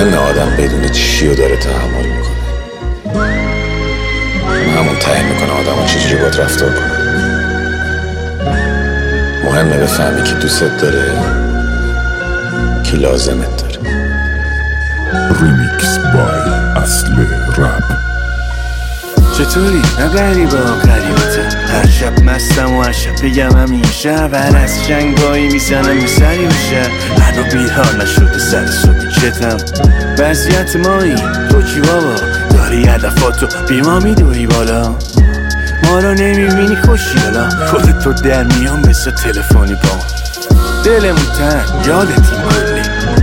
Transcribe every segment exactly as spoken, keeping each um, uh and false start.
مهمه آدم بدونه چیو داره تحمل میکنه، همون تعیین میکنه آدم ها چجوری باید رفتار کنه. مهمه بفهمی کی دوستت داره، کی لازمت داره. ریمیکس بای اصل رپ. چطوری؟ نه غریبه ها غریبتم، هر شب مستم و هر شب بگم همیشه ور از جنگایی میزنم یه سری بشه. هنو بیدار نشده سر صبحی چتم وضعیت مایی. تو چی بابا؟ داری هدفاتو بیما میدوی بالا، ما رو نمیبینی خوشی حالا خودت تو در میان مثل تلفنی با دلمون تن یادتیم کلی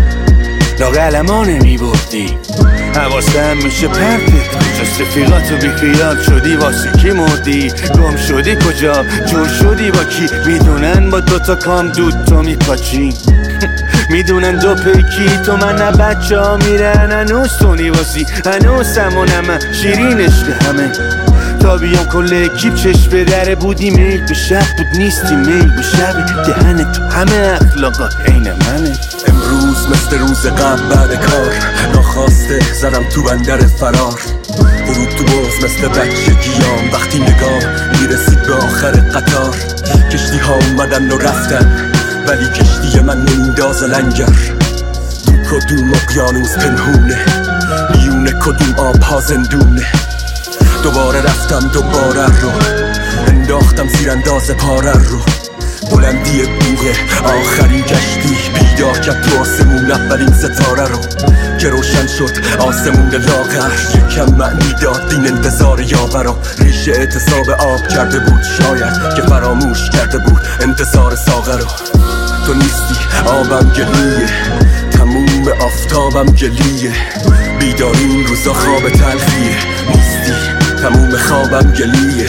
لاغلما نمیبردی حواسم میشه پرتت کجاست رفیقاتو بیخیال شدی واسه کی مردی گم شدی کجا جور شدی با کی میدونن با دوتا کام دود تو میپاچی میدونن دو پیکی تو من نه بچه ها میرن هنوز تو نیوازی هنوز سمانم شیرین عشق همه تا بیام کل اکیب چشم به دره بودی میل به شب بود نیستی میل به شب دهن تو همه اخلاقات عین منه. امروز مثل روز قبل بعد کار ناخواسته زدم تو بندر فرار ورود تو باز مثل بچگیام وقتی نگاه میرسید به آخر قطار کشتی ها اومدن و رفتن ولی کشتی من نمیندازه لنگر تو کدوم اقیانوس پنهونه میونه کدوم آب ها زندونه دوباره رفتم دوباره رو انداختم زیر انداز پاره رو بلندی بوغه آخرین کشتی بیدار کرد تو آسمون اولین ستاره رو که روشن شد آسمون لاغر یکم معنی داد این انتظار یاورا ریشه اعتصاب آب کرده بود شاید که فراموش کرده بود انتظار ساغر رو تو نیستی آبم گلیه تموم آفتابم گلیه بیداری این روزا خواب تلخیه نیستی تموم خوابم گلیه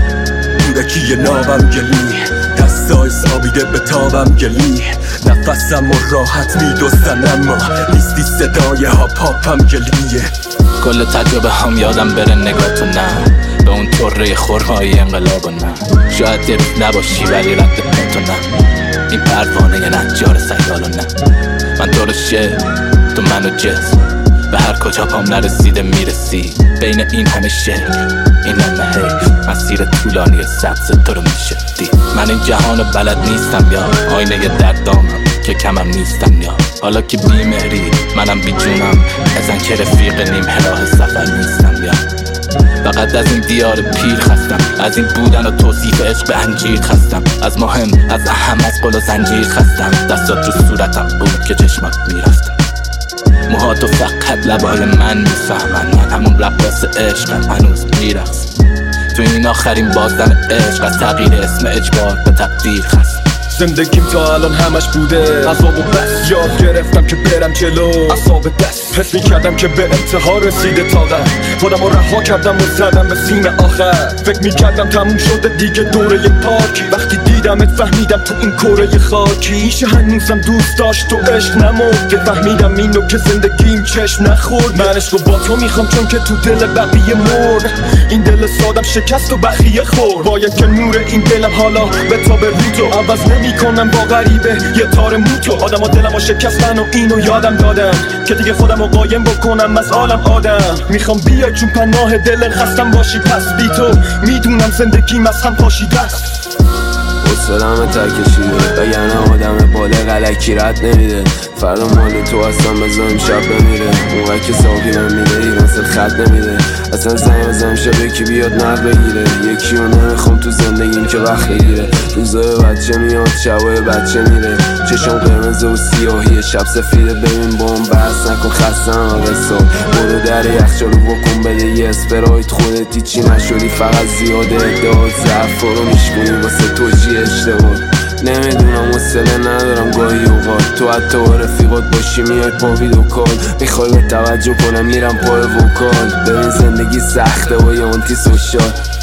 کودکی نابم گلیه دستای سابیده به تابم گلی نفسم و راحت میدوستن اما نیستی صدای ها پاپم گلیه کل تجربه هم یادم بره نگاه تو نه به اون طره خورهای انقلاب و نه شاید یه روز نباشی ولی رد پا تو نه این پروانه یه نجار سیال و نه من تو رو شه تو منو جز به هر کجا پام نرسیده میرسی بین این همه شکل این همه حیف مسیر طولانی سبز تو رو میشدی من این جهان بلد نیستم یا آینه دردامم که کمم نیستم یا حالا که بیمهری منم بی جونم ازن که رفیق نیم راه سفر نیستم یا فقط از این دیار پیر خستم از این بودن و توصیف عشق انجیر خستم از مهم از اهم از قل و زنجیر خستم دستات رو صورتم بود که چشمات میرفتم موهاتو فقط لبای من میفهمن من همون رقاص عشقم هنوز میرقصم تو این آخرین بازدن عشق از تغییر اسم اجبار به تقدیر خستم زندگیم تا الان همش بوده عذاب و بس یاد گرفتم که برم جلو عصاب دست حس میکردم که به انتها رسیده طاقت خودم رو رها کردم و زدم به سیم آخر فکر میکردم تموم شده دیگه دوره پاکی وقتی دیدمت فهمیدم تو این کره خاکی میشه هنوزم دوست داشت تو عشق نمرده فهمیدم اینو که زندگیم چشم نخورد من عشقو با تو میخوام چون که تو دل بقیه مرد این دل سادم شکست و بخیه خورد باید که نور این دلم حالا به تا به رو تو عوض نمیکنم با غریبه یه تار موتو آدم و دلم و شکستن و اینو یادم دادم که دیگه خودم رو قایم بکنم از عالم آدم میخوام بیای چون پناه دل خستم باشی پس بی تو میدونم زندگیم از هم پاشیده است حسلم تکشیده بگنه آدم باله غلکی رد نمیده فردا مال تو اصلا بزنم شب بمیره موقع که ساقیرم میده ایران سر خط نمیده اصلا زنگ بزنم شب یکی بیاد نر بگیره یکی رو نمیخوام تو زندگیم که وقت بگیره روزای بچه میاد شبای بچه میره چشم قرمز و سیاهی شب سفیده ببین بام بحث نکن خستم آقصا برو در یخچالو بکن بده یه اسپرایت خودتی چی نشدی فقط زیاده ادعات ضعف رو میشکنی واسه تو جی اشتباه نمیدونم حوصله ندارم گاهی اوقات تو حتی با رفیقات باشی میای پا ویدو کال میخوای به توجه کنم میرم پای وکال ببین زندگی سخته و یه آنتی سوشال